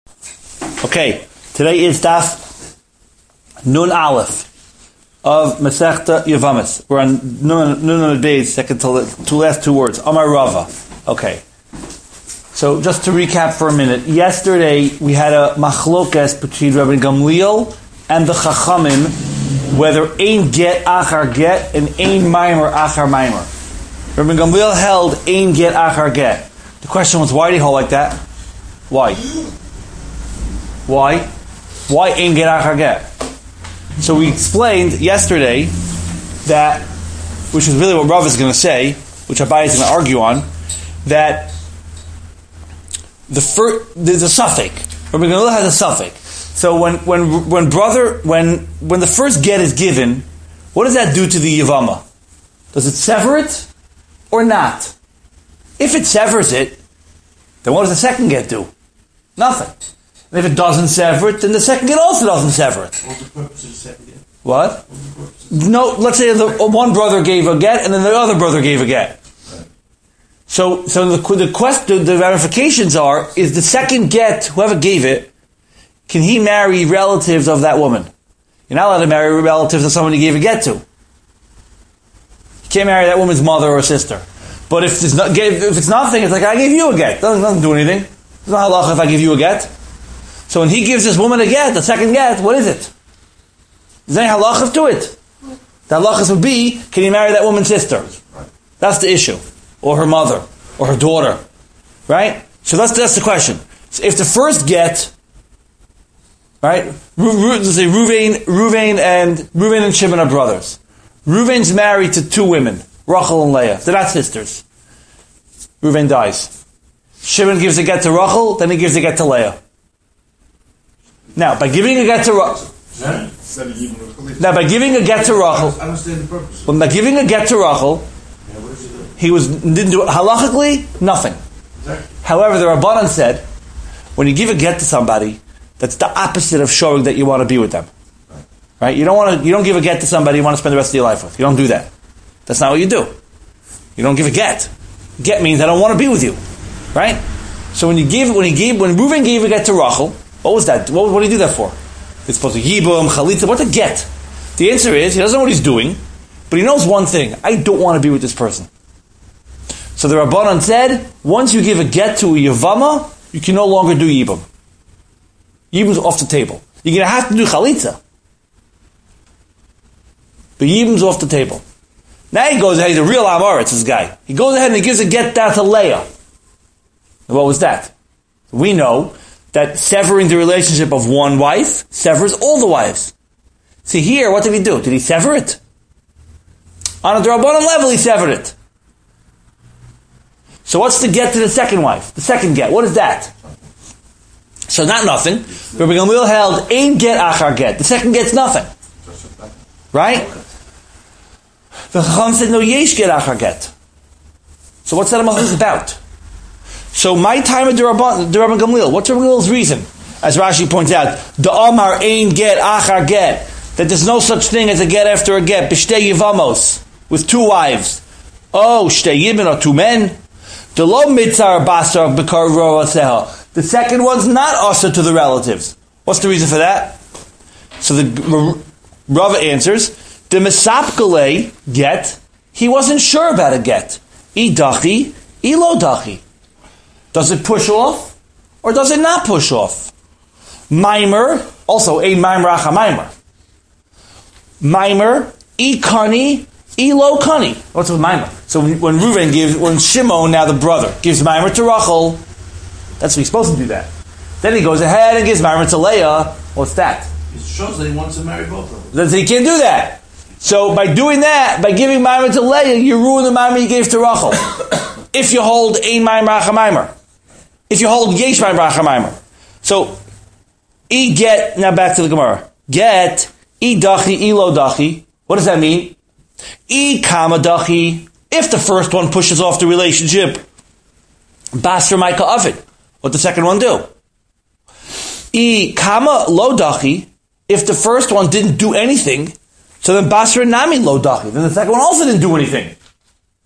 Okay, today is Daf Nun Aleph of Masechta Yevamos. We're on Nun Days, second to last two words. Amar Rava. Okay. So just to recap for a minute, yesterday we had a machlokes between Rabbi Gamliel and the Chachamim whether ein get achar get and ein maimer achar maimer. Rabbi Gamliel held ein get achar get. The question was, why did he hold like that? Why? Why ein get achar get? So we explained yesterday that, which is really what Rav is going to say, which Abai is going to argue on, that there's a suffix. Rabbi Gamliel has a suffix. So when the first get is given, what does that do to the Yavama? Does it sever it or not? If it severs it, then what does the second get do? Nothing. And if it doesn't sever it, then the second get also doesn't sever it. What's the purpose of the second get? What? No, let's say one brother gave a get and then the other brother gave a get. Right. So the ramifications are, is the second get, whoever gave it, can he marry relatives of that woman? You're not allowed to marry relatives of someone you gave a get to. You can't marry that woman's mother or sister. But if it's nothing, it's like, I gave you a get. Doesn't do anything. It's not halacha if I give you a get. So when he gives this woman a get, the second get, what is it? Is there any halachas to it? The halachas would be, can he marry that woman's sister? That's the issue. Or her mother. Or her daughter. Right? So that's the question. So if the first get, right? Let's say Reuven and Shimon are brothers. Reuven's married to two women, Rachel and Leah. They're not sisters. Reuven dies. Shimon gives a get to Rachel, then he gives a get to Leah. Now, by giving a get to Rachel, I understand the purpose. But by giving a get to Rachel, he didn't do it halachically, nothing. Exactly. However, the Rabbanan said, when you give a get to somebody, that's the opposite of showing that you want to be with them. Right? You don't give a get to somebody you want to spend the rest of your life with. You don't do that. That's not what you do. You don't give a get. Get means I don't want to be with you. Right? So when Reuven gave a get to Rachel, what was that? What did he do that for? It's supposed to yibum, chalitza. What's a get? The answer is, he doesn't know what he's doing, but he knows one thing. I don't want to be with this person. So the Rabbanan said, once you give a get to a Yavama, you can no longer do yibum. Yibum's off the table. You're going to have to do chalitza. But yibum's off the table. Now he goes ahead, he's a real Amoritz, this guy. He goes ahead and he gives a get down to Leah. And what was that? We know that severing the relationship of one wife severs all the wives. See here, what did he do? Did he sever it? On a D'Rabbanan level, he severed it. So what's the get to the second wife? The second get, what is that? So not nothing. Rabbi Gamliel held ein get achar get. The second get's nothing. Right? The Chacham said no yesh get achar get. So what's that about? So my time at the Rabban Gamliel, what's Rabbi Gamliel's reason? As Rashi points out, the Amar ein get achar get, that there's no such thing as a get after a get, b'shtei yivamos, with two wives. Oh, shtei yibin are two men. The lo mitzar basar b'kar ro'aseha. The second one's not also to the relatives. What's the reason for that? So the Rava answers, the mesapkale get, he wasn't sure about a get. I dachi, I lo dachi. Does it push off, or does it not push off? Maimer, also ein maimer acha maimer. Maimer, I kani, I lo kani. What's with maimer? So when Shimon, now the brother, gives maimer to Rachel, that's what he's supposed to do that. Then he goes ahead and gives maimer to Leah. What's that? It shows that he wants to marry both of them. Then he can't do that. So by doing that, by giving maimer to Leah, you ruin the maimer you gave to Rachel. If you hold ein maimer acha maimer. If you hold yesh maimer acha maimer. So, I get, now back to the Gemara. Get, I dachi, I lo dachi. What does that mean? I kama dachi. If the first one pushes off the relationship, basra maika avid. What the second one do? I kama lo dachi. If the first one didn't do anything, so then basra nami lo dachi. Then the second one also didn't do anything.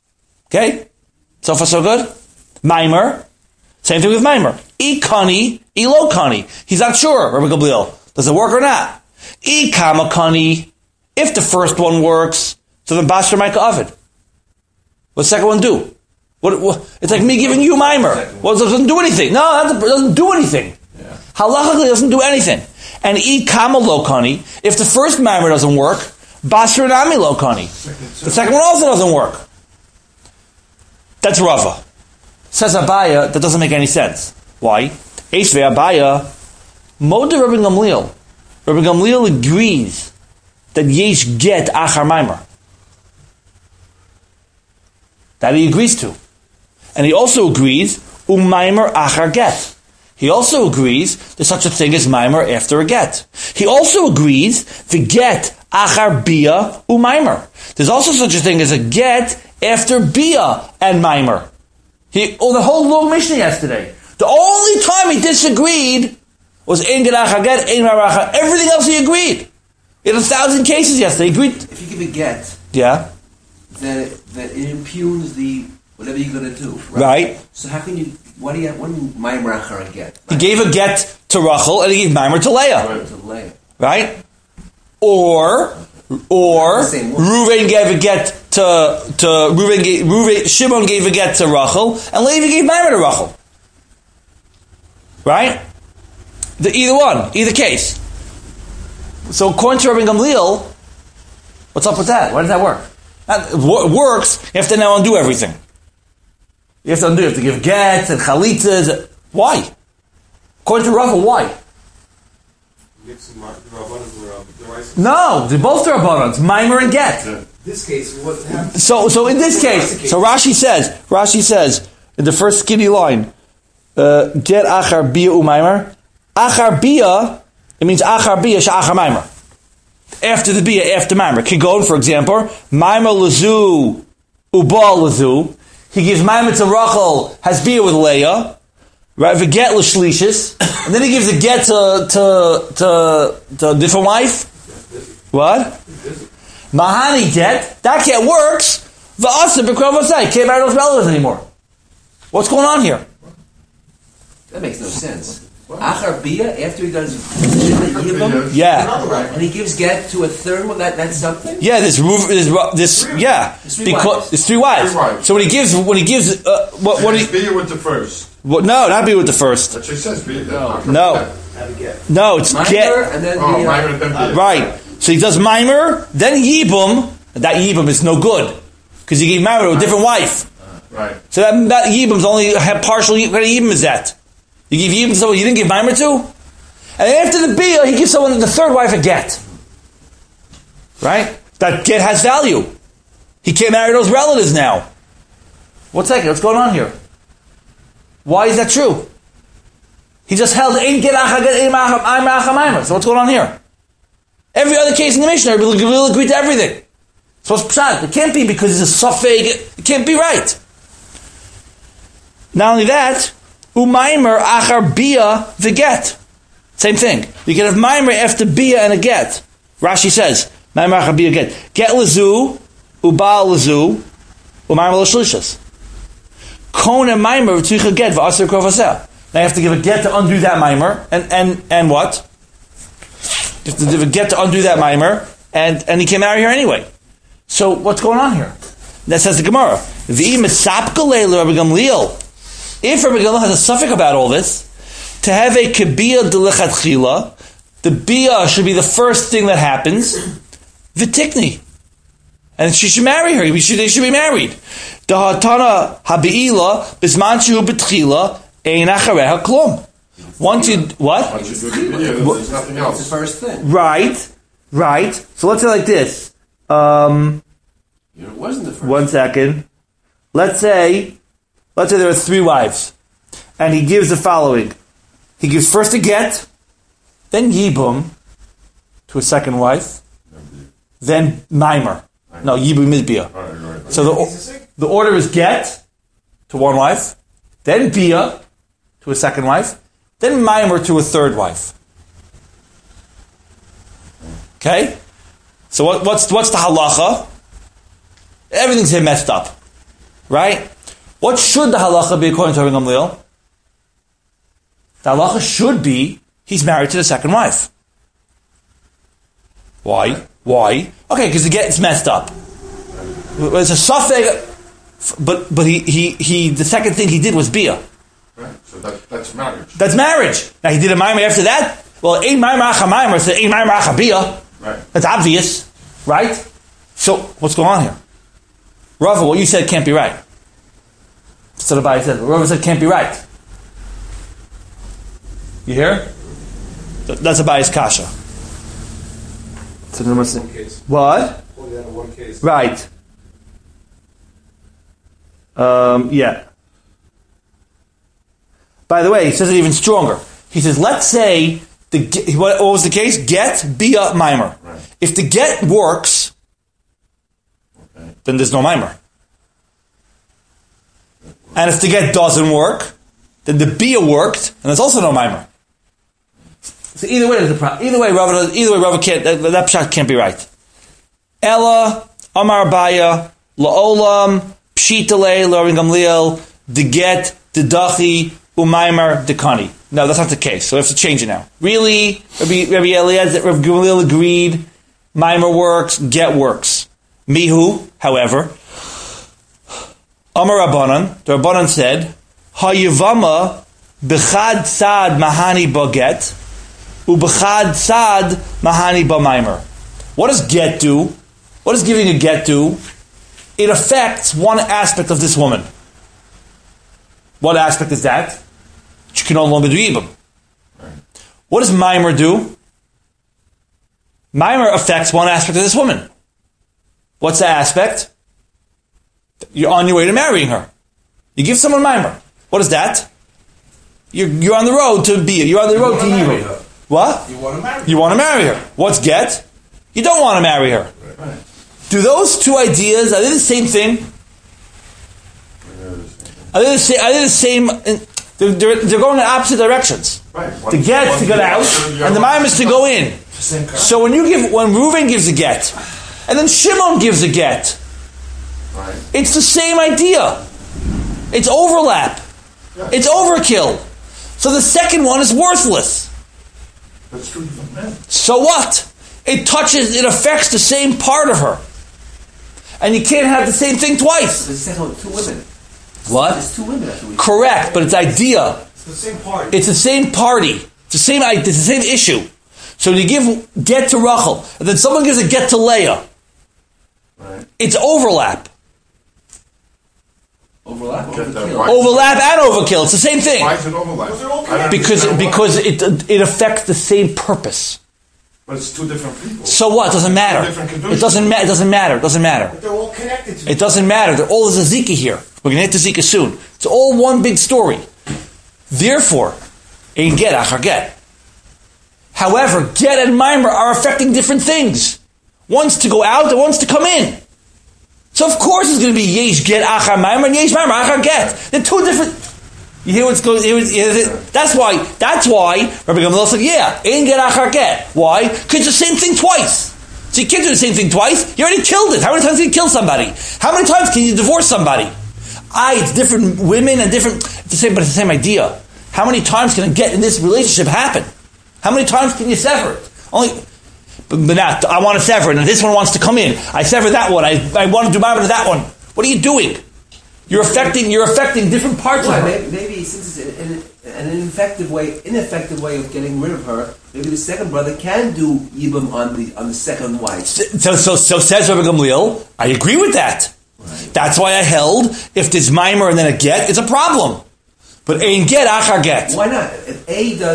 Okay? So far so good? Maimer. Same thing with Maimer. Ikani, Elo kani. He's not sure, Rabbi Gamliel. Does it work or not? I kama kani. If the first one works, so then Basra Micah Ovid. What's the second one do? What, it's like me giving you mimer. Well, it doesn't do anything. No, it doesn't do anything. Yeah. Halachically, it doesn't do anything. And I kama lokani, if the first mimer doesn't work, Basra nami lokani. The second one also doesn't work. That's Rava. Says Abaya, that doesn't make any sense. Why? Eishve Abaya, Moda Rabbi Gamliel. Rabbi Gamliel agrees that yesh get achar mimer. That he agrees to. And he also agrees, mimer achar get. He also agrees there's such a thing as mimer after a get. He also agrees the get achar bia mimer. There's also such a thing as a get after bia and mimer. The whole long Mishnah yesterday. The only time he disagreed was ein get achar get, ein mimer achar. Everything else he agreed. He had 1,000 cases yesterday. He agreed. If you give a get, Yeah. then it impugns the whatever you're going to do. Right. So how can you? What do you mimer achar a get? He gave a get to Rachel and he gave mimer to Leah. To Leah. Right? Or Reuven gave a get to Shimon gave a get to Rachel, and Levi gave mimer to Rachel. Right? Either one, either case. So according to Rabbi Gamliel, what's up with that? Why does that work? It works. You have to now undo everything. You have to undo. You have to give gets and chalitzas. Why? According to Rachel, why? No, they're both Rabbanans, mimer and get. This case, what happens? So in this case, so Rashi says in the first skinny line, get achar bia u'maimer. Achar bia, it means achar bia she'achar maimer. After the bia, after maimer. Kigon, for example, maimer lezu uba lezu. He gives maimer to Rachel, has bia with Leah. Right, the get l'shlishis, and then he gives a get to a different wife. What? Mahani get, that get works. V'asa b'krovosai, can't marry those relatives anymore. What's going on here? That makes no sense. Achar bia after he does yibam, Yeah, and he gives get to a third one. That's something. yeah. This yeah, because it's three wives. So when he gives what he Be with the first. no, not be with the first. That's what it says. No, it's Mimer get and then mimer and then bia. right. So he does mimer, then yibum. That yibum is no good because he gave mimer to a different wife. Right. So that yibum's only have partial. What kind of yibum is that? You give yibum to someone you didn't give mimer to, and after the bia, he gives someone the third wife a get. Right? That get has value. He can't marry those relatives now. What's going on here? Why is that true? He just held ein get achar get ein achar maimer. So what's going on here? Every other case in the Mishnah, we'll agree to everything. So it's pshat. It can't be because it's a suffix. It can't be right. Not only that, u'maimer achar bia the get. Same thing. You can have maimer after bia and a get. Rashi says maimer achar bia get. Get lezu u'bal lezu u'maimer l'shlishas. Kon and maimer tzricha get v'aser krovaseh. Now you have to give a get to undo that maimer and what? You have to give a get to undo that maimer and he can't marry her anyway. So what's going on here? That says the Gemara. V'i misapka leila Rabbi Gamliel. If Rabbi Gamliel has a suffix about all this, to have a kebia delichatchila, the bia should be the first thing that happens. V'tikni. And she should marry her. They should be married. Dahatana habi'ila bisman shehu betchila ein achareha klum. Once you what? Once you do the video, there's nothing That's else. the first thing. Right. So let's say like this. It wasn't the first. 1 second. Let's say there are 3 wives, and he gives the following. He gives first a get, then yibum to a second wife, then mimer. No, yibum is bia. Right. So the order is get to one wife, then bia to a second wife, then mimer to a third wife. Okay? So what's the halacha? Everything's here messed up. Right? What should the halacha be according to Rabbi Gamliel? The halacha should be he's married to the second wife. Why? Okay, because the get's messed up. It's a suffix, but he the second thing he did was bia. Right. So that's marriage. That's marriage. Now he did a maimer after that. Well, ein maimer acha maimer, so ein maimer acha bia. Right. That's obvious, right? So what's going on here? Rava, what you said can't be right. That's what Abai said. Rava said can't be right. You hear? That's Abai's kasha. What? Only that in one case. Right. Yeah. By the way, he says it even stronger. He says, let's say, what was the case? Get, bia, mimer. Right. If the get works, then there's no mimer. And if the get doesn't work, then the bia worked, and there's also no mimer. So either way, there's a problem. Either way, Rava can't. That pshat can't be right. Ella Amar Baya Laolam Pshitale Lorin Gamliel the get the dachi umaymar dekani. No, that's not the case. So we have to change it now. Really, Rabbi Eliezer, Rabbi Gamliel agreed. Maimer works, get works. Mihu, however, Amar Rabbanan. The Rabbanan said, Hayivama b'chad sad mahani baget. Ubechad sad mahani b'maimer. What does get do? What does giving a get do? It affects one aspect of this woman. What aspect is that? She can no longer do ibum. What does maimer do? Maimer affects one aspect of this woman. What's the aspect? You're on your way to marrying her. You give someone maimer. What is that? You're on the road to bia. You're on the road to ibum. What? You want to marry her. You want to marry her. What's get? You don't want to marry her. Right. Do those two ideas, are they the same thing? Are they the same? They're going in opposite directions. Right. The get is to get out, and the maimer is to go in. So when Reuven gives a get, and then Shimon gives a get, Right. it's the same idea. It's overlap. Yeah. It's overkill. So the second one is worthless. That's true for men. So what? It affects the same part of her. And you can't have the same thing twice. There's two women. What? There's two women. That's what we Correct, but it's idea. It's the same party. It's the same party. It's the same issue. So you give get to Rachel, and then someone gives a get to Leah. Right. It's overlap. overlap. Get that Overkill. right. Overlap and overkill. It's the same thing. Why is it overlap? Those are all I don't Because understand why. it affects the same purpose. But it's two different people. So what? It doesn't matter. Different It conditions. doesn't matter. It doesn't matter. It doesn't matter. But they're all connected to It doesn't matter. They're all there's a Zika here. We're going to hit the Zika soon. It's all one big story. Therefore, ein get achar get. However, get and mimer are affecting different things. One's to go out and one's to come in. So of course it's going to be yesh get achar mimer and yesh mimer achar get. They're two different. You hear what's going? That's why Rabbi Gamliel said, "Yeah, ein get achar get." Why? Because it's the same thing twice. So you can't do the same thing twice. You already killed it. How many times can you kill somebody? How many times can you divorce somebody? It's different women and different. It's the same, but it's the same idea. How many times can a get in this relationship happen? How many times can you sever it? But not. I want to sever it, and this one wants to come in. I sever that one. I want to do my to that one. What are you doing? You're affecting different parts Why? of her. Maybe since it's an ineffective way of getting rid of her, maybe the second brother can do yibum on the second wife. So says Rabbi Gamliel. I agree with that. Right. That's why I held if there's mimer and then a get, it's a problem. But ein get achar get. Why not? If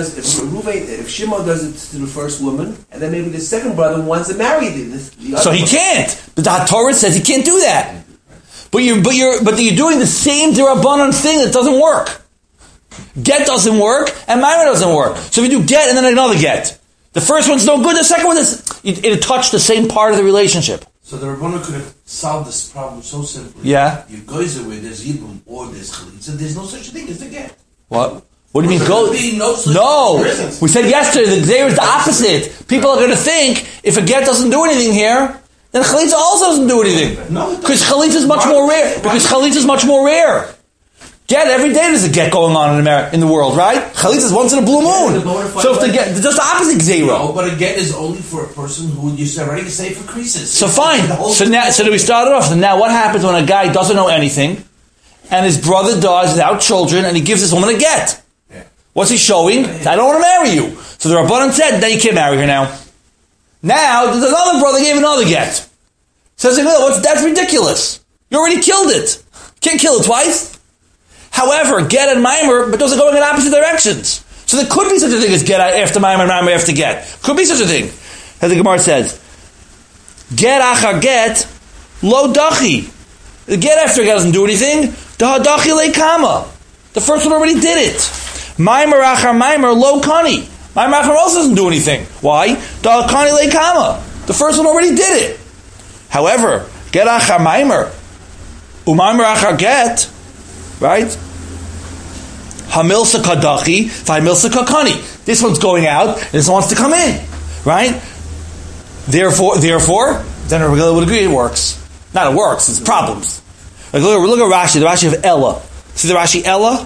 Shimon does it to the first woman, and then maybe the second brother wants to marry the other So he one. can't. The Torah says he can't do that. But you're doing the same D'Rabbanan thing that doesn't work. Get doesn't work, and mimer doesn't work. So if you do get and then another get, the first one's no good. The second one is it touched the same part of the relationship. So the Rabbana could have solved this problem so simply. Yeah. You goes away, there's Yibum or there's Chalitza, there's no such thing as the get. What? What do you mean go? There be no such No, There isn't. we said yesterday that there is the opposite. People are going to think if a get doesn't do anything here, then chalitza also doesn't do anything. No, it Because chalitza is much more rare. Because chalitza is much more rare. Get every day there's a get going on in the world, right? Chalitza is once in a blue moon. So if the get, just the opposite zero. No, but a get is only for a person who you already say for creases. So fine. So we started off. So now what happens when a guy doesn't know anything, and his brother dies without children, and he gives this woman a get? Yeah. What's he showing? I don't want to marry you. So the Rabbanan said, then you can't marry her now. Now there's another brother gave another get. Says, that's ridiculous. You already killed it. Can't kill it twice. However, get and mimer, but those are going in opposite directions. So there could be such a thing as get after mimer and mimer after get. Could be such a thing. As the Gemara says, get achar get, lo dachi. The get after get doesn't do anything. Da dachi le kama. The first one already did it. Mimer achar mimer, lo kani. Mimer achar also doesn't do anything. Why? Da kani le kama. The first one already did it. However, get achar mimer, umimer achar get, right? Hamilsa kadachi, v'hamilsa kakani. This one's going out, and this one wants to come in, right? Therefore, then Rabbi would agree it works. Not it works, it's problems. Like look at Rashi, the Rashi of Ella. See the Rashi Ella?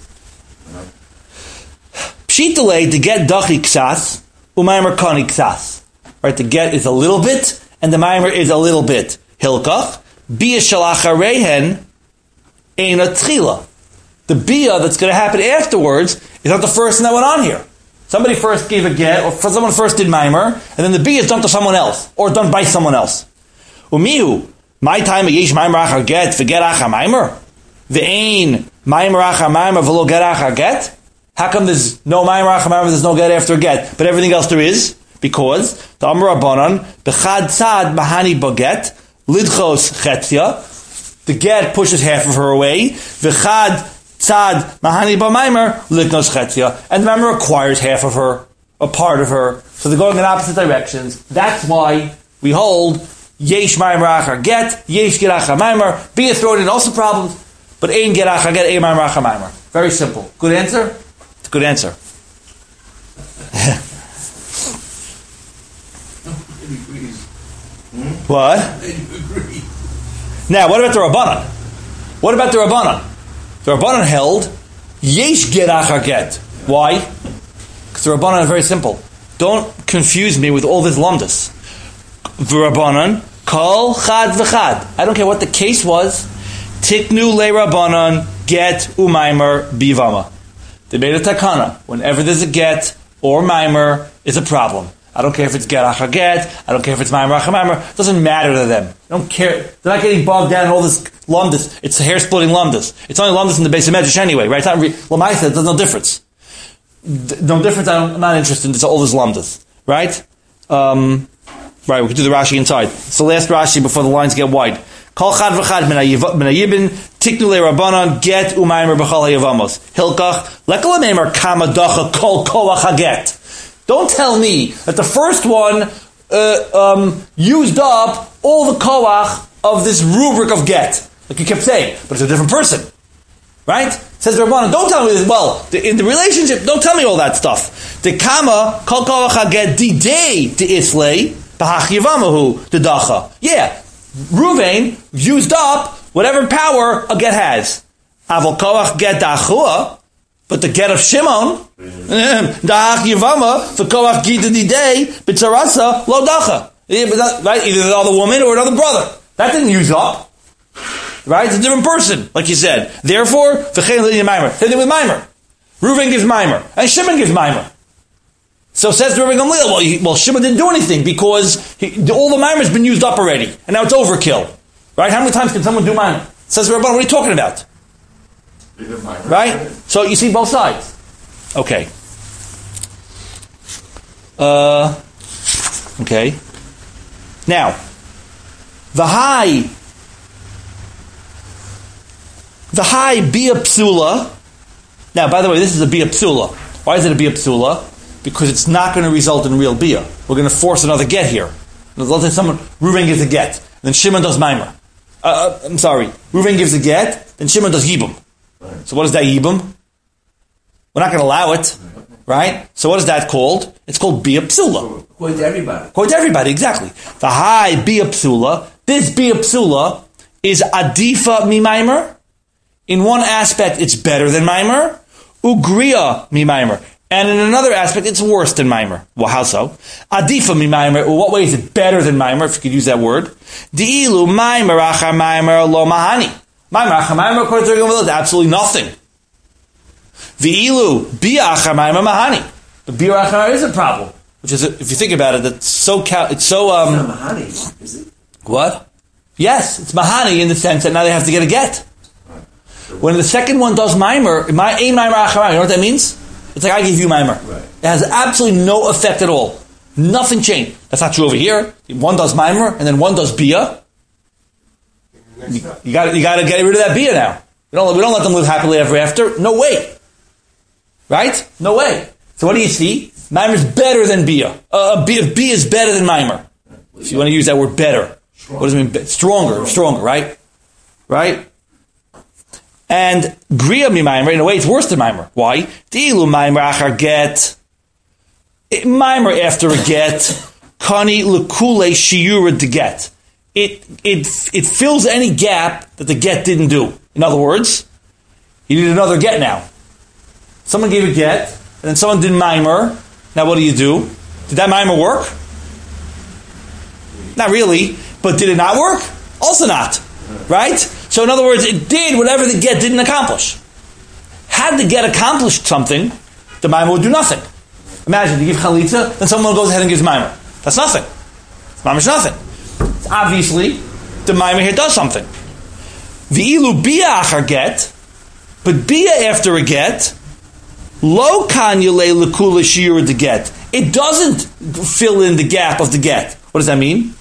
Pshitale to get dachi ksas, umimer kani ksas. Right, the get is a little bit, and the mimer is a little bit. Hilkach, bia shalacharehen, eina tchila. The bia that's going to happen afterwards is not the first thing that went on here. Somebody first gave a get, or someone first did mimer, and then the bia is done to someone else, or done by someone else. Umihu, my time yesh mimer achar get, v'get achar mimer? The ein mimer achar mimer, v'lo get achar get? How come there's no mimer achar mimer, there's no get after get, but everything else there is? Because the Amar Rabbanan bechad tzad mahani baget lidchos chetzia. The get pushes half of her away. Vechad tzad mahani b'maimer lidchos chetzia, and the maimer acquires half of her, a part of her. So they're going in opposite directions. That's why we hold yesh maimer achar get, yesh get achar maimer. Be thrown in also problems, but ein get achar get, ein maimer achar maimer. Very simple. Good answer. It's a good answer. What? Now, what about the Rabbanan? What about the Rabbanan? The Rabbanan held yesh get achar get. Why? Because the Rabbanan is very simple. Don't confuse me with all this lumdus. The Rabbanan kol chad v'chad. I don't care what the case was. Tiknu le Rabbanan get umaimer bivama. They made a takana. Whenever there's a get or mimer, is a problem. I don't care if it's get achar get. I don't care if it's maimer achar maimer. It doesn't matter to them. They don't care. They're not getting bogged down in all this lumdus. It's a hair splitting lumdus. It's only lumdus in the base of medrash anyway, right? It's not lamaisa. There's no difference. No difference. I'm not interested in all this lumdus, right? Right. We can do the Rashi inside. It's the last Rashi before the lines get wide. Kol chad v'chad min hayibin tiknu le Rabbanan get umaymer b'chal hayavamos hilkach lekol meimer kama dacha kol koach haget. Don't tell me that the first one used up all the koach of this rubric of get, like you kept saying, but it's a different person, right? Says the Rabbanan, don't tell me this. Well, in the relationship, don't tell me all that stuff. The kama kol koach haget di day di islay b'hach yivamahu the dacha. Yeah. Ruvain used up whatever power a get has. Avol koach get da'achua, but the get of Shimon, da'ach yivama, for koach gita didei, b'tzarasa lo dacha. Right? Either the other woman or another brother. That didn't use up. Right? It's a different person, like you said. Therefore, v'chein l'yin maimer. Same thing with maimer. Ruvain gives maimer, and Shimon gives maimer. So says the Rebbe Gamliel, well, Shimon didn't do anything because all the mimer has been used up already, and now it's overkill. Right? How many times can someone do mimer? Says the Rebbe, what are you talking about? Right? So you see both sides. Okay. Okay. Now, the high bia psula. Now, by the way, this is a bia psula. Why is it a bia psula? Because it's not going to result in real bia. We're going to force another get here. Let's say someone, Reuven gives a get, then Shimon does maimer. I'm sorry, Reuven gives a get, then Shimon does yibum. Right. So what is that yibum? We're not going to allow it, right? So what is that called? It's called bia psula. According to everybody. According to everybody, exactly. The high bia psula, this bia psula is adifa mi maimer In one aspect, it's better than Maimer. Ugriya mi Maimer. And in another aspect, it's worse than Maimer. Well, how so? Adifa mi Maimer. Well, what way is it better than Maimer, if you could use that word? Di'ilu Maimer achar Maimer lo mahani. Maimer achar Maimer, according to the Gemara, is absolutely nothing. V'ilu bia achar Maimer mahani. The bia achar is a problem. Which is, if you think about it, it's so... It's not mahani, is it? What? Yes, it's mahani in the sense that now they have to get a get. When the second one does Maimer, ein Maimer achar Maimer, you know what that means? It's like I give you Maimer. Right. It has absolutely no effect at all. Nothing changed. That's not true over here. One does Maimer, and then one does Bia. You got to get rid of that Bia now. We don't let them live happily ever after. No way. Right? No way. So what do you see? Maimer is better than Bia. Bia is better than Maimer. If you want to use that word better. What does it mean? Stronger, right? Right? And Griya mi Maimer, in a way, it's worse than Maimer. Why? Di'ilu Maimer achar get. Maimer after a get. Kani lekule shiura de get. It fills any gap that the get didn't do. In other words, you need another get now. Someone gave a get, and then someone did Maimer. Now what do? Did that Maimer work? Not really. But did it not work? Also not. Right? So in other words, it did whatever the get didn't accomplish. Had the get accomplished something, the Maimer would do nothing. Imagine, you give Chalitza, then someone goes ahead and gives Maimer. That's nothing. Maimer's nothing. Obviously, the Maimer here does something. V'ilu bia achar get, but bia after a get, lo kanyule lekula shiur de get. It doesn't fill in the gap of the get. What does that mean?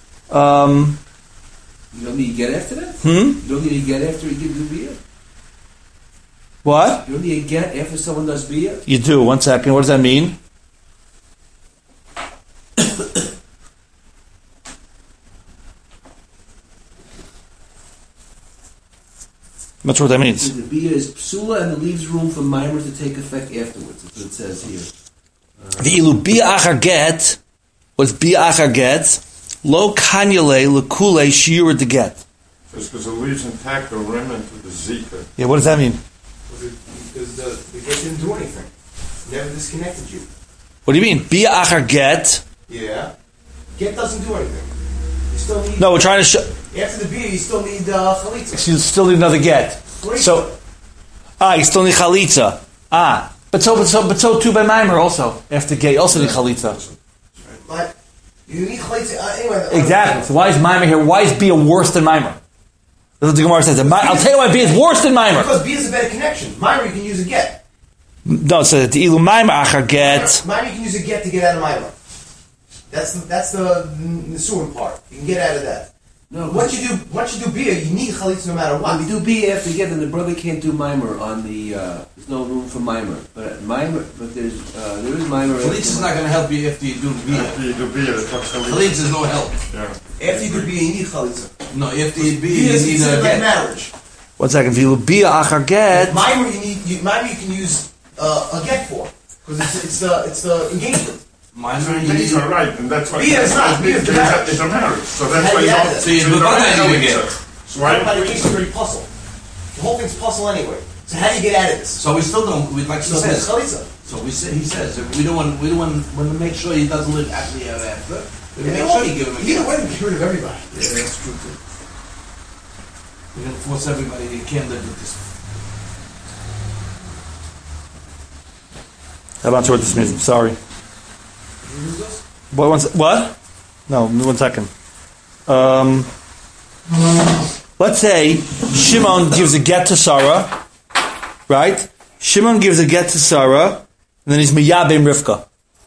You don't need a get after that? You don't need a get after you give the Bia? What? You don't need a get after someone does Bia? You do. 1 second. What does that mean? I'm not sure what that means. The Bia is psula and it leaves room for Maimer to take effect afterwards. That's what it says here. V'ilu bia achar get. What's bia achar get? Lo kanyale lekule shiur de get. Just because it leaves intact the remnant of the Zika. Yeah, what does that mean? Because the get didn't do anything. Never disconnected you. What do you mean? Bia achar get? Yeah. Get doesn't do anything. You still need... No, we're trying to show... After the beer, you still need chalitza. You still need another get. So, you still need chalitza. But so too by Maimer also. After get, you also need chalitza. But you need chalitza anyway. Exactly. So why is Maimer here? Why is Bia worse than Maimer? That's what the Gemara says. I'll tell you why Bia is worse than Maimer. Because Bia is a better connection. Maimer you can use a get. No, so the ilu Maimer achar get. Maimer you can use a get to get out of Maimer. That's the Nisuin part. You can get out of that. No, once you do Bia, you need chalitza no matter what. When we do Bia after get, then the brother can't do Maimer on the. There's no room for Maimer, but there is Maimer. Chalitza is not going to help you after you do Bia. After you do Bia, it talks Chalitza. Chalitza is no help. Yeah. After you do Bia, you need chalitza. No, after you Bia, Bia is you need considered a like get. marriage. 1 second. Ilu Bia achar get. Maimer Maimer you can use a get for because it's the engagement. These are right, and that's why Bia is not. Bia is the marriage. it's a marriage. So that's How why do you you don't. add it? So you don't do have that Chalitza. again. So why By the don't case of very puzzle. The whole thing's puzzle anyway. So how do you get out of this? So we still don't. We'd like to So say it's chalitza. So he says we don't want to make sure he doesn't live happily ever after. We make sure you give him a Either get. way, we get rid of everybody. Yeah, that's true too. We're going to force everybody. You can't live with this. I'm not sure what this means. I'm sorry. What? No, 1 second. Let's say Shimon gives a get to Sarah, right? Shimon gives a get to Sarah, and then he's miyabim Rivka.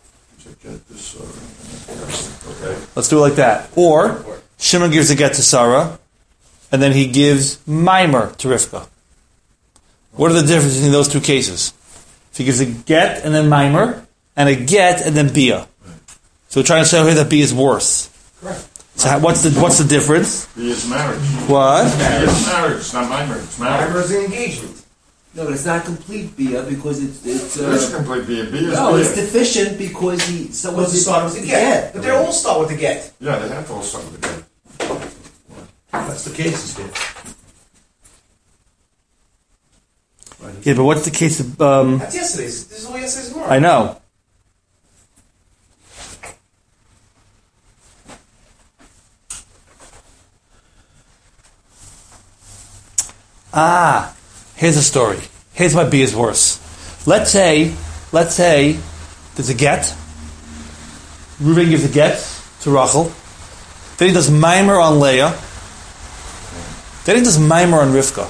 Okay. Let's do it like that. Or Shimon gives a get to Sarah, and then he gives Maimer to Rivka. What are the differences between those two cases? If he gives a get and then Maimer, and a get and then Bia. So we're trying to show here that Bia is worse. Correct. So what's the difference? Bia is marriage. What? Bia is marriage. It's not my marriage. It's marriage. Maimer is an engagement. No, but it's not complete Bia because it's. It is complete Bia. Bia is No, Bia. it's deficient because someone Supposed to start with the get. But they all start with the get. Yeah, they have to all start with the get. That's the cases here. Yeah, but what's the case of... That's yesterday's. This is all yesterday's tomorrow. I know. Here's a story. Here's why B is worse. Let's say there's a get. Reuben gives a get to Rachel. Then he does mimer on Leah. Then he does mimer on Rivka.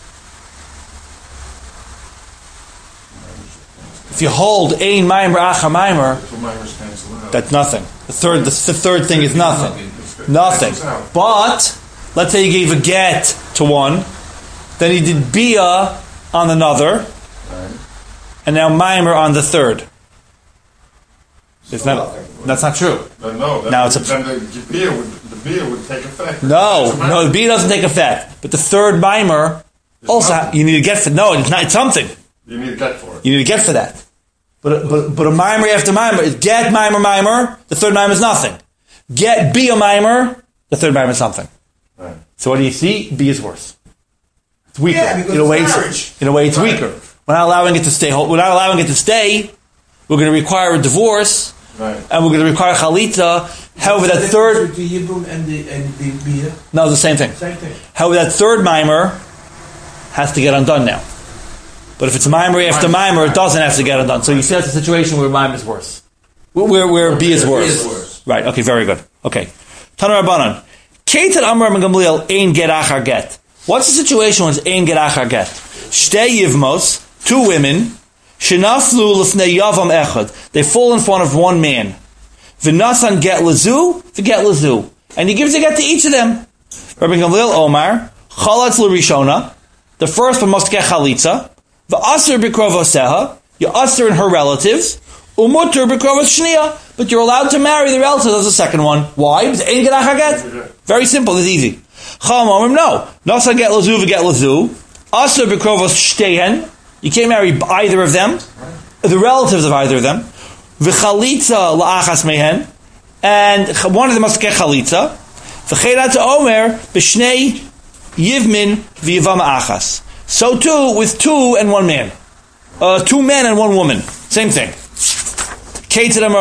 If you hold ein mimer acha mimer, that's nothing. The third thing is nothing. Nothing. But let's say you gave a get to one, then he did bia on another, and now mimer on the third. That's not true. Now it's then the beer would take effect. No, the bia doesn't take effect. But the third mimer also you need to get for. No, it's not. It's something. You need to get for it. You need to get for that. But a mimer after mimer is get mimer. The third mimer is nothing. Get bia mimer. The third mimer is something. Right. So what do you see? B is worse. It's weaker. Yeah, because in a way, it's Right. weaker. We're not allowing it to stay. We're not allowing it to stay. We're going to require a divorce, Right. and we're going to require chalitza. However, that third The Yibum and the beer. no, the same thing. Same thing. However, that third mimer has to get undone now. But if it's mimer after mimer, it doesn't have to get undone. So you see, that's a situation where mimer is worse. Where B is worse. B is worse. Right. Okay. Very good. Okay. Tana Rabbanan. Ketat Amar Gamliel ein get achar get. What's the situation when it's ein get achar get? Shtei yivmos, two women, shenaflu lefnei yavam echad. They fall in front of one man. V'nasan get lazu, v'get lazu. And he gives a get to each of them. Rabbi Gamliel Omar, chalatz l'rishona. The first one must get chalitza. V'asr b'krovoseha. You're asr in her relatives. Umutter b'krovos shniya. But you're allowed to marry the relatives of the second one. Why? Because ein get achar get. Very simple. It's easy. Chacham Omrim, no. Nasan get lazu v'get lazu. Asr b'krovos shtehen. You can't marry either of them. The relatives of either of them. V'chalitza la'achas mehen. And one of them must get chalitza. V'cheirat omer b'shnei yivmin v'yivam achas. So too with two and one man. Two men and one woman. Same thing. What's it? Does he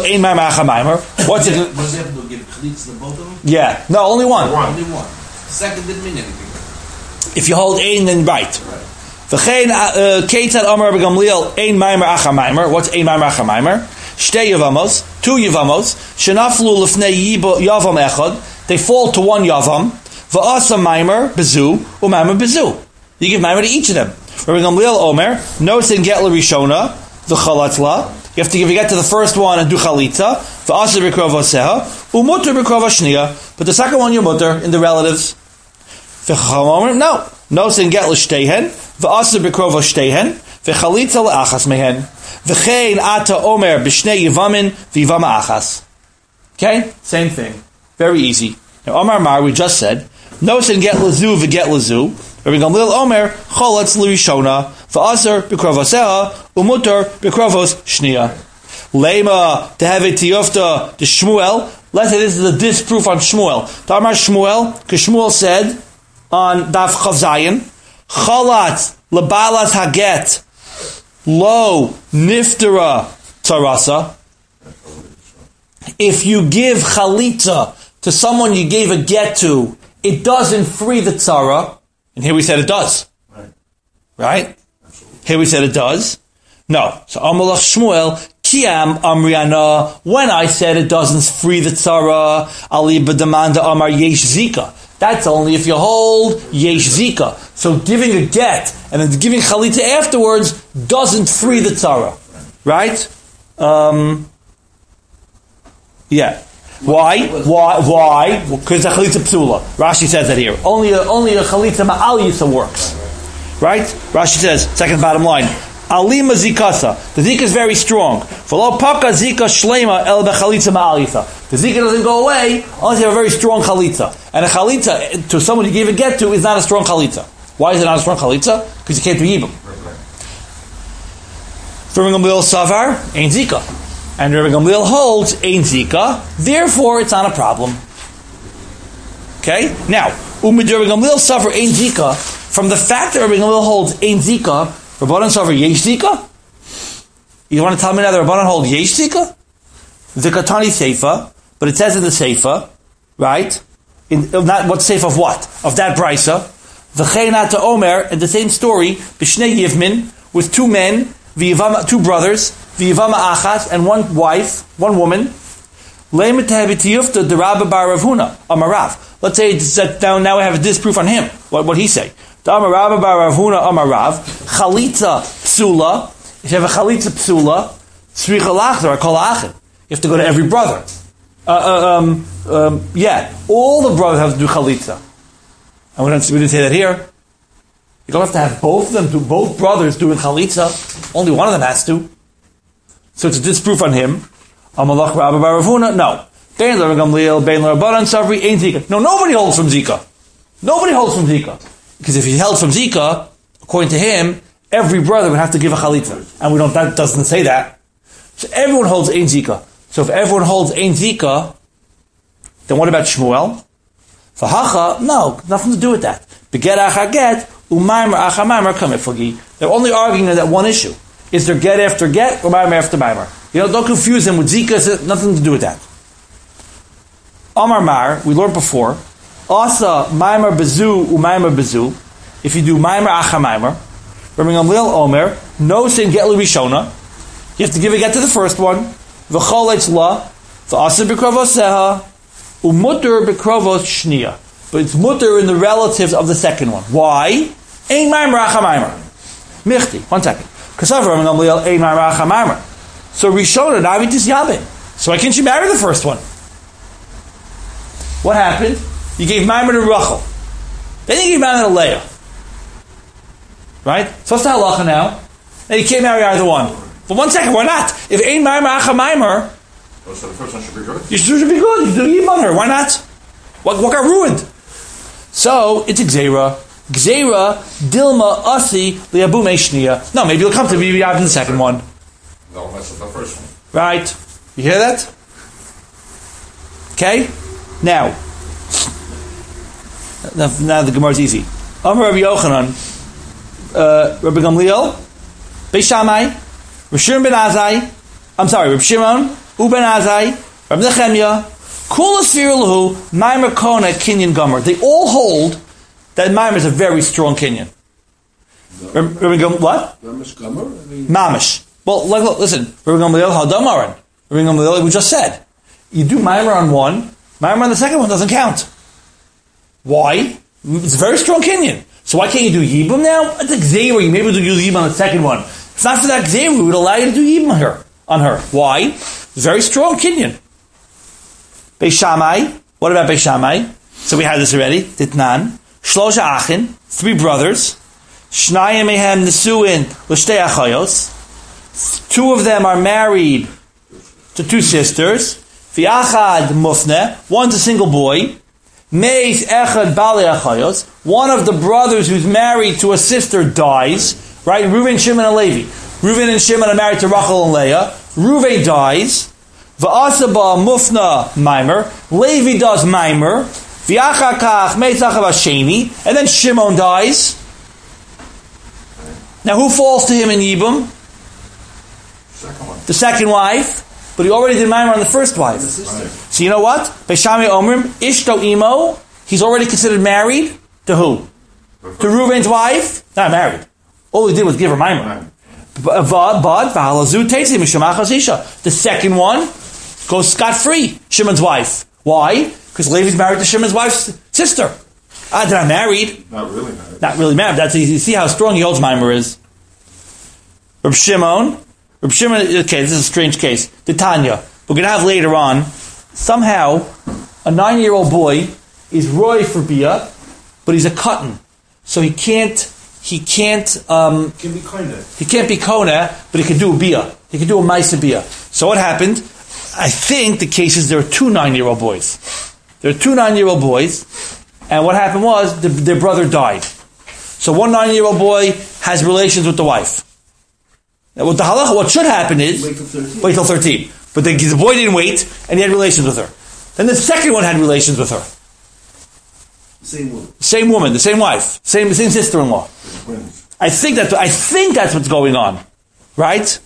have to give chalitz to both of them? Yeah. No, only one. Only one. Second didn't mean anything. If you hold ein, then right. V'chein ketzad amar b'gamliel ein maimer acha maimer. What's ein maimer acha maimer? Shtei yavamos, two yavamos. Shenaflu lefnei yavam echad. They fall to one yavam. V'asa maimer bezu u'maimer bezu. You give maimer to each of them. Rabbi Gamliel Omer, no sin get l'rishona v'chalatzla. You have to give a get to the first one and do chalitza. V'asa b'krovoseha u'mutter b'krovoshniya. But the second one you mutter in the relatives. V'chacham Omer, no. No sin get l'shtehen. V'asr b'krovo shtehen, v'chalitza la'achas mehen, v'chein ata omer b'shnei yivamin v'yivama achas. Okay? Same thing. Very easy. Now, Omar Mar, we just said, no sin get lazu v'get lazu, Rabbi Gamliel Omer, cholatz l'rishona, v'asr b'krovoseha, umutar b'krovos shniya. Lema, teheve tiyofta, the Shmuel, let's say this is a disproof on Shmuel. Tamar Shmuel, because Shmuel said, on Daf Chav Zayin, Chalatz lebalas haget lo niftera tarasa. If you give chalitza to someone you gave a get to, it doesn't free the tzara. And here we said it does. Right? Here we said it does. No. So Amalach Shmuel, Kiam Amriana, when I said it doesn't free the tzara, Ali B'damanda Amar Yesh Zika. That's only if you hold Yesh Zika. So giving a get and then giving chalitza afterwards doesn't free the tzara. Right? Yeah. Why? Because the chalitza psula. Rashi says that here. Only a chalitza ma'al yisa works. Right? Rashi says, second bottom line, alima zikasa. The zika is very strong. V'lo paka zika shlema el bechalitza ma'al yisa. The zika doesn't go away unless you have a very strong chalitza. And a chalitza to someone you gave a get to is not a strong chalitza. Why is it not a strong chalitza? Because you can't do yibum. Rabbi Gamliel Savar, ain't zika. And Rabbi Gamliel holds, ain't zika. Therefore, it's not a problem. Okay? Now, Rabbi Gamliel Savar, ain't zika. From the fact that Rabbi Gamliel holds ain't zika, Rabbanan Sover Yesh Zika? You want to tell me now the Rabbanan hold Yesh Zika? Zikatani Seifa, but it says in the Seifa, right? Not what Seifa of what? Of that Brisa. V'cheinat Omer, and the same story, B'shnei Yivmin, with two men, two brothers, V'yivama Achas, and one wife, one woman. Leimet Habitiyufta the Rabba Bar Rav Huna, Amarav. Let's say that now we have a disproof on him. What he say? The Amar Rabba Bar Rav Huna Amarav, Chalitza Psula. If you have a Chalitza Psula, Tzricha Lachzer, Kol Achin. You have to go to every brother. All the brothers have to do Chalitza. And we didn't say that here. You don't have to have both brothers doing Chalitza. Only one of them has to. So it's a disproof on him. Amalach Rabba Bar Rav Huna, no. Bein L'Rav Gamliel, Bein L'Rabbanan Savri, Ein Zika. No, nobody holds from Zika. Nobody holds from Zika. Because if he held from Zika, according to him, every brother would have to give a Chalitza. And that doesn't say that. So everyone holds Ein Zika. So if everyone holds Ein Zika, then what about Shmuel? Fahacha, no, nothing to do with that. Beget achaget, umaymer achamaimer kamiflagi. They're only arguing that one issue. Is there get after get or maimer after maimer? Don't confuse them with Zika, it's nothing to do with that. Amar Mar, we learned before, Asa maimer bezu umaymer bezu. If you do maimer achamaimer, Rabbi Gamliel Omer, no sin get l'rishona. You have to give a get to the first one. V'chol eitz la, v'asa b'krovoseha, umutter b'krovos shniya. But it's mutter in the relatives of the second one. Why? Ein maimer achamaimer. Michti, 1 second. Kasav Rabbi Gamliel ein maimer achamaimer. So Rishona, Navitis Yabin. So why can't you marry the first one? What happened? You gave Maimer to Rachel. Then you gave Maimer to Leah. Right? So what's the halacha now? And you can't marry either one. But 1 second, why not? If ain't Maimer Acha Maimer, so the first one should be good? You should be good. You do Yibam on her. Why not? What got ruined? So it's Gzeira. Gzeira, Dilma, Asi, Liabu Meishniya. No, maybe you'll come to be in the second one. No, that's the first one. Right. You hear that? Okay? Now the Gemara is easy. Amar Rabbi Yochanan, Rabbi Gamliel, Beis Shammai, Rav Shimon ben Azai, Rav Shimon, Uben Azai, Rabbi Nechemya, Kula Sfira Lahu, Maimer Kona, Kinyan Gomer. They all hold that Maimer is a very strong Kinyan. Rabbi Gamliel, what? Mamish Gomer? Mamish. Well, listen, Rabbi Gamliel, Hadamaran. Rabbi Gamliel, we just said, you do Maimer on one, Maimer on the second one doesn't count. Why? It's a very strong Kinyan. So why can't you do Yibam now? It's like Gzeira, you may be able to do Yibam on the second one. It's not for that Gzeira, we would allow you to do Yibam on her. Why? It's a very strong Kinyan. Beis Shammai, what about Beis Shammai? So we had this already. Ditnan, Shlosha Achin, 3 brothers. Shnayim mehem nesuin l'shtei achayos. 2 of them are married to 2 sisters. V'achad mufne, one's a single boy. Meis echad bali achayos. One of the brothers who's married to a sister dies. Right? Reuven, Shimon, and Levi. Reuven and Shimon are married to Rachel and Leah. Reuven dies. V'asaba mufna maimer. Levi does maimer. V'achakach meis echad hasheni. And then Shimon dies. Now who falls to him in Yibam? Second one. The second wife. But he already did Maimer on the first wife. So you know what? Beis Shammai Omrim, Ishto Imo, he's already considered married to who? To Reuven's wife? Not married. All he did was give her Maimer. The second one goes scot-free, Shimon's wife. Why? Because Levi's married to Shimon's wife's sister. They're not married. Not really married. Not really married. That's easy. You see how strong he holds Maimer is. Reb Shimon, okay, this is a strange case. The Tanya, we're going to have later on, somehow, a 9-year-old boy is roy for Bia, but he's a cotton. So he can't Can be Kona. He can't be Kona, but he can do a Bia. He can do a Maisa Bia. So what happened? I think the case is there are 2 9-year-old boys. There are 2 9-year-old boys, and what happened was their brother died. So one 9-year-old boy has relations with the wife. Now, what the halacha, what should happen is wait till 13. But the boy didn't wait, and he had relations with her. Then the second one had relations with her. Same woman. Same woman, the same wife, same sister-in-law. I think that's what's going on, right?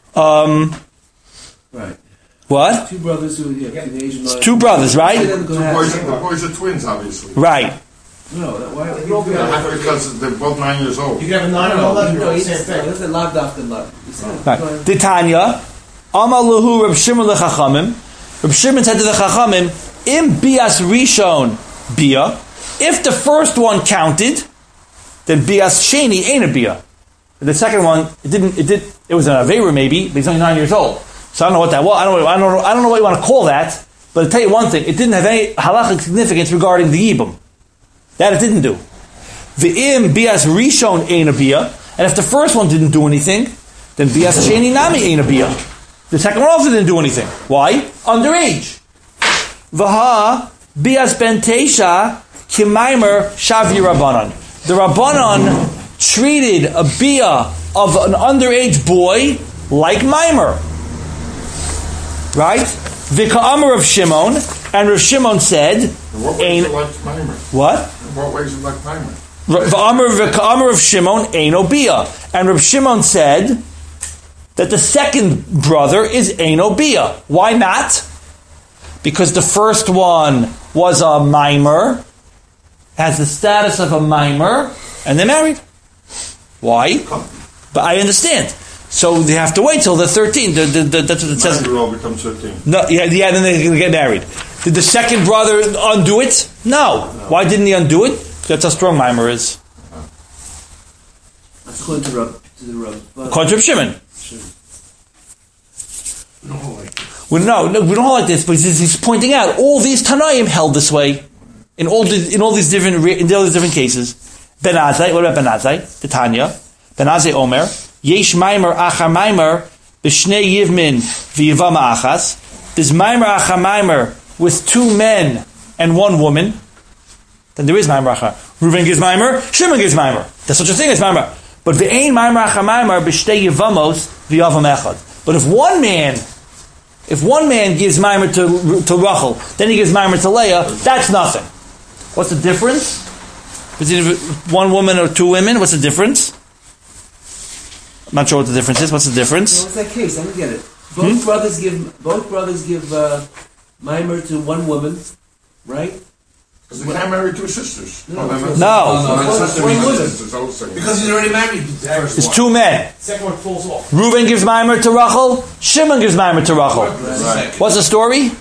Right. What? Two brothers who teenage. It's two brothers, right? The boys are twins, obviously. Right. No, why? Because they're both 9 years old. You can have a 9 and 11 year No, old, he same just thing. that's a lav dafka lav. Right. Titania, Amaluhu Reb Shimon lechachamim. Reb Shimon said to the chachamim, "Im bias rishon bia." If the first one counted, then bias sheni ain't a bia. The second one, it was an avera maybe, but he's only 9 years old. So I don't know what that was. I don't know what you want to call that. But I'll tell you one thing: it didn't have any halachic significance regarding the yibum. That it didn't do. The im bias rishon ain't a bia, and if the first one didn't do anything, then bias sheni nami ain't a bia. The second one also didn't do anything. Why? Underage. Vaha bias ben teisha kimaimer shavi rabbanon. The rabbanon treated a bia of an underage boy like maimer. Right? Vika Amar of Shimon, and Rav Shimon said, In what ways is it like Maimer? what? In what ways is it like Maimer? Vika Amar of Shimon Eino Bia. And Rav Shimon said that the second brother is Eino Bia. Why not? Because the first one was a mimer, has the status of a mimer, and they're married. Why? But I understand. So they have to wait till they're 13. That's what it says. 9-year-old becomes 13. No, yeah, then they're going to get married. Did the second brother undo it? No. Why didn't he undo it? That's how strong mimer is. That's according to the Rab. According to Reb Shimon. We don't hold like this. We don't hold like this, but he's pointing out all these Tanaim held this way in all these different cases. Ben Azai, what about Ben Azai? The Tanya. Ben Azai Omer. Yesh Maimer Achar Maimer B'shnei Yivmin V'Yivama Achas. There's Maimer Achar Maimer with two men and one woman. Then there is Maimer Achar. Reuven gives Maimer, Shimon gives Maimer. There's such a thing as Maimer. But V'Ein Maimer Achar Maimer B'shnei Yivamos V'Yavam Echad. But if one man gives Maimer to Rachel, then he gives Maimer to Leah, that's nothing. What's the difference between one woman or two women? What's the difference? I'm not sure what the difference is. What's the difference? What's that case? I don't get it. Both brothers give mimer to one woman, right? Because they can't marry two sisters. No. Because he's already married. It's two men. Second one falls off. Reuben gives Maimer to Rachel. Shimon gives Maimer to Rachel. Right. What's the story?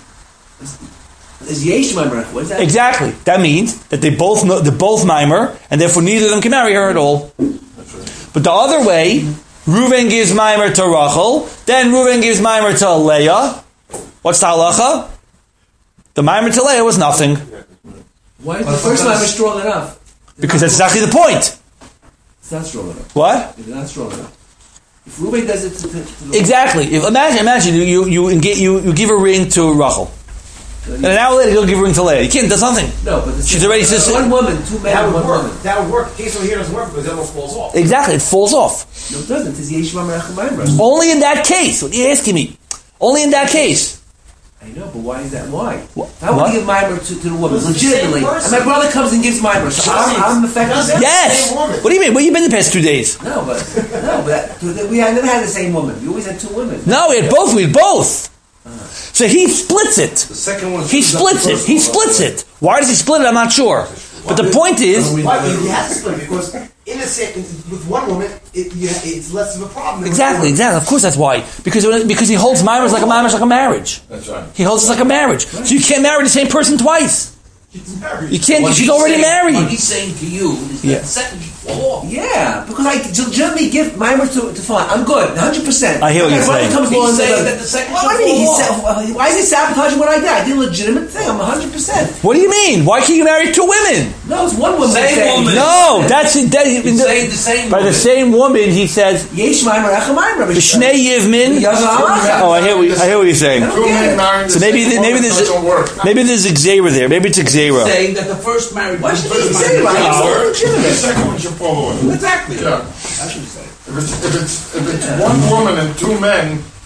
Is yesh mimer? What is that? Exactly. That means that they're both Maimer, and therefore neither of them can marry her at all. But the other way, Reuven gives Maimer to Rachel, then Reuven gives Maimer to Leah. What's the halacha? The Maimer to Leah was nothing. Why is the first mimer strong enough? Because that's exactly the point. It's not strong enough. What? It's not strong enough. If Reuben does it to the Exactly. Imagine you give a ring to Rachel. And an hour later, you'll give a ring to Leah. You can't, that's nothing. No, but She's already sister. one woman, two men, That would one work. woman. That would work. The case over here doesn't work because the other one falls off. Exactly, it falls off. No, it doesn't. It's yesh mimer mimer. Only in that case. What are you asking me? Only in that case. I know, but why is that? Why? What? How would you give mimer to the woman? It's the Legitimately. same And person. my brother comes and gives mimer. So I'm affected. Doesn't- Yes. Same woman. What do you mean? Where you been the past 2 days? No, but we had never had the same woman. We always had two women. No, we had both. We had both. So he splits it. The second one. He splits it. He splits it. Why does he split it? I'm not sure. But the point is, Why? You have to split it because with one woman, it's less of a problem. than with exactly. Of course, that's why. Because he holds Maimer's like a marriage. That's right. He holds it like a marriage. So you can't marry the same person twice. She's married. You can't. What She's he's already saying- married. What he's saying to you is that Yeah. the second you fall off. Yeah, because I legitimately give mimer to fine. I'm good, 100%. I hear what you're My brother saying. comes along He's and saying says, that the second well, should I mean, fall off. why is he sabotaging what I did? I did a legitimate thing. I'm 100%. What do you mean? Why can't you marry two women? No, it's one woman. Same saying, woman. No, that's He's saying the same by the woman. same woman. He says, Yesh mimer echa mimer. "B'shnei yivmin." Oh, I hear what you're saying. Two men marrying the So maybe same woman there's doesn't work. maybe there's Xera there. Maybe it's Xera. Saying that the first marriage. Why should the first he say marriage- that? No, It's legitimate. the second one should follow it. Exactly. Yeah. I should say. If it's one woman and two men,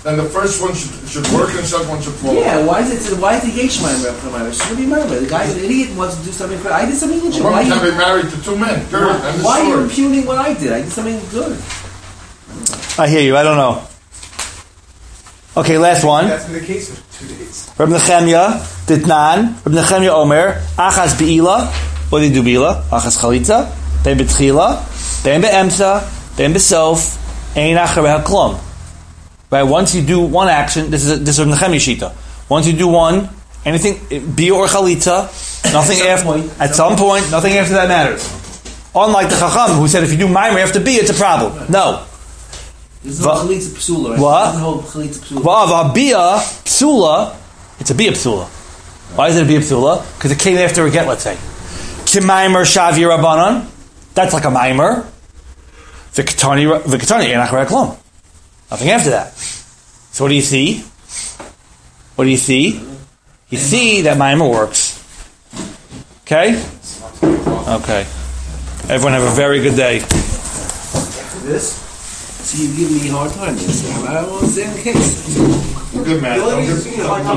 then the first one should work and the second one should fall. Yeah, why is it Yesh Maimer after Maimer? It shouldn't be Maimer. The guy, an idiot, wants to do something good. I did something good. A woman can be married to two men. Period. Why are you impugning what I did? I did something good. I hear you. I don't know. Okay, last one. That's been the case for 2 days. Reb Nechemia, Ditnan, Reb Nechemia Omer, Achas Be'ila, what do you do Be'ila? Achas Chalitza, Ben Betchila, Ben Be'emsa, Ben Be'sof, Ein Achar Be'haklom. Right, once you do one action, this is Reb Nechemia Shita. Once you do one, anything, Be'ila or Chalitza, nothing after, at some point, nothing after that matters. Unlike the Chacham, who said if you do Maimer after Be'ila, it's a problem. No. This is a Chalitza Psula, right? What? This is a whole Chalitza Psula. Va'avabia Psula, it's a Bia Psula. Why is it a Bia Psula? Because it came after a get, let's say. Kimaimer Shavi Rabbanon, that's like a Maimer. Vikatani Enach Klum. Nothing after that. So what do you see? What do you see? You see that Maimer works. Okay? Okay. Everyone have a very good day. This? So you give me a hard time. I don't understand the case. Good man. Don't give